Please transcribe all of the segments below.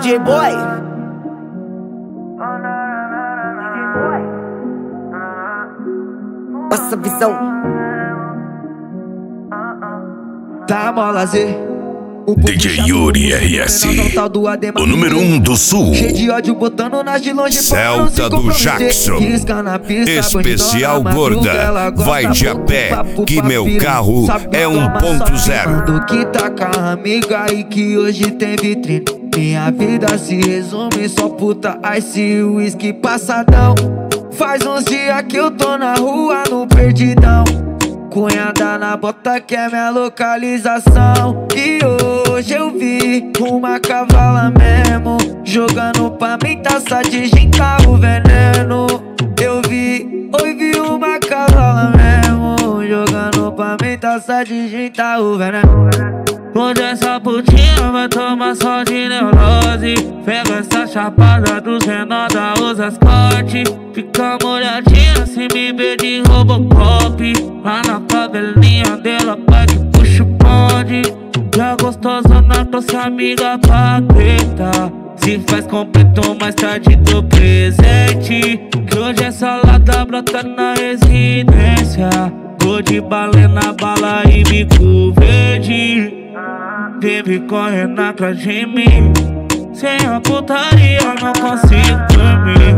DJ Boy. Passa a visão. Tá mó lazer. DJ Yuri RS, o número 1 do Sul. Cheio de ódio botando nas de longe. Celta do Jackson. Especial gorda, vai de a pé, que meu carro é 1.0. Do que tá com a amiga e que hoje tem vitrine. Minha vida se resume só puta, ice e whisky passadão. Faz uns dias que eu tô na rua no perdidão. Cunhada na bota que é minha localização. E hoje eu vi uma cavala mesmo jogando pra mim taça de gin, tá o veneno. Eu vi uma cavala mesmo jogando pra mim taça de gin, tá o veneno. Onde essa putinha vai tomar só de neurose. Pega essa chapada dos Renata, usa as corte. Fica molhadinha se me ver de Robocop. Lá na cabelinha dela, pai que puxa o bonde. Já gostosona, trouxe amiga pra treta. Se faz completo, mais tarde do presente. Que hoje essa lata brota na residência. Cor de balena, bala e bico verde. Baby correndo atrás de mim. Sem a putaria não consigo dormir.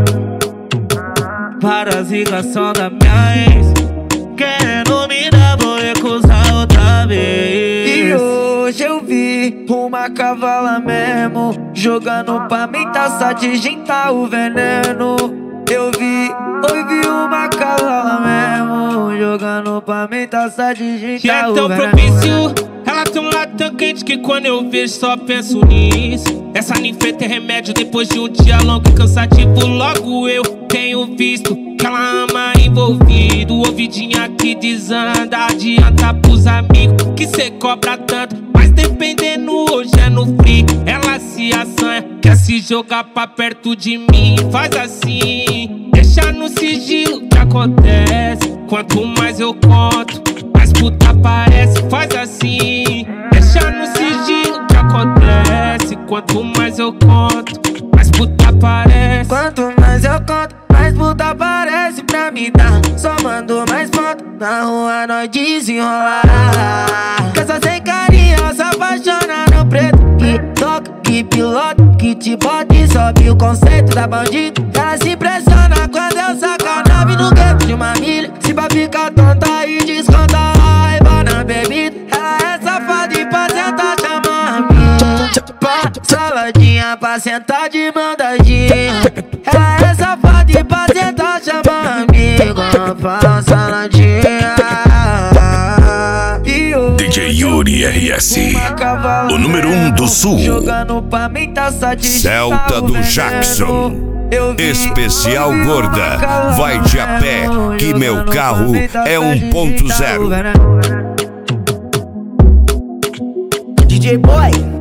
Várias ligações da minha ex querendo me dar, vou recusar outra vez. E hoje eu vi uma cavala mesmo jogando pra mim taça de gin, tá o veneno. Eu vi uma cavala mesmo jogando pra mim taça de gin, que tá é o tão veneno. propício. Ela tem um lado tão quente que quando eu vejo só penso nisso. Essa ninfeta é remédio depois de um dia longo e cansativo. Logo eu tenho visto que ela ama envolvido. Ouvidinha que desanda, adianta pros amigos que cê cobra tanto. Mas dependendo hoje é no free. Ela se assanha, quer se jogar pra perto de mim. Faz assim, deixa no sigilo que acontece. Quanto mais eu conto, mais puta parece. Faz assim, deixa no sigilo que acontece. Quanto mais eu conto, mais puta parece. Quanto mais eu conto, mais puta parece pra me dar. Só mando mais foto, na rua nós desenrolar. Cansa sem carinho, se apaixona no preto. Que toca, que pilota, que te bota e sobe o conceito da bandido. Ela se impressiona quando eu saco a nave no gueto de uma milha. Se pra ficar tonta e desconta a raiva na bebida. Ela é safada e pra sentar chama a minha. Saladinha pra sentar de mão dadinha. Ela é safada e pra sentar chama a amiga. Pra saladinha. DJ Yuri RS, o número 1 do Sul. Jogando pra mim taça de Celta do Jackson. Especial gorda, vai de a pé, que meu carro é 1.0. DJ Boy.